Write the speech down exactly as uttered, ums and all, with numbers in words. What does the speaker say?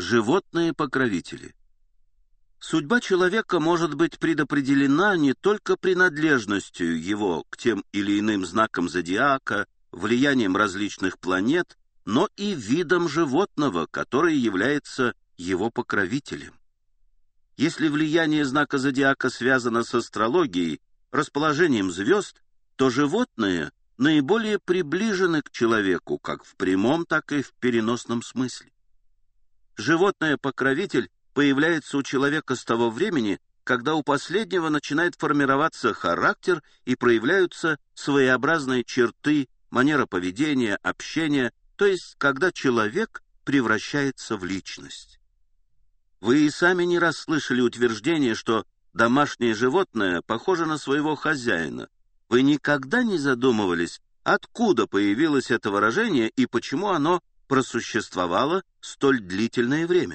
Животные-покровители. Судьба человека может быть предопределена не только принадлежностью его к тем или иным знакам зодиака, влиянием различных планет, но и видом животного, который является его покровителем. Если влияние знака зодиака связано с астрологией, расположением звезд, то животные наиболее приближены к человеку как в прямом, так и в переносном смысле. Животное-покровитель появляется у человека с того времени, когда у последнего начинает формироваться характер и проявляются своеобразные черты, манера поведения, общения, то есть когда человек превращается в личность. Вы и сами не раз слышали утверждение, что домашнее животное похоже на своего хозяина. Вы никогда не задумывались, откуда появилось это выражение и почему оно просуществовало столь длительное время?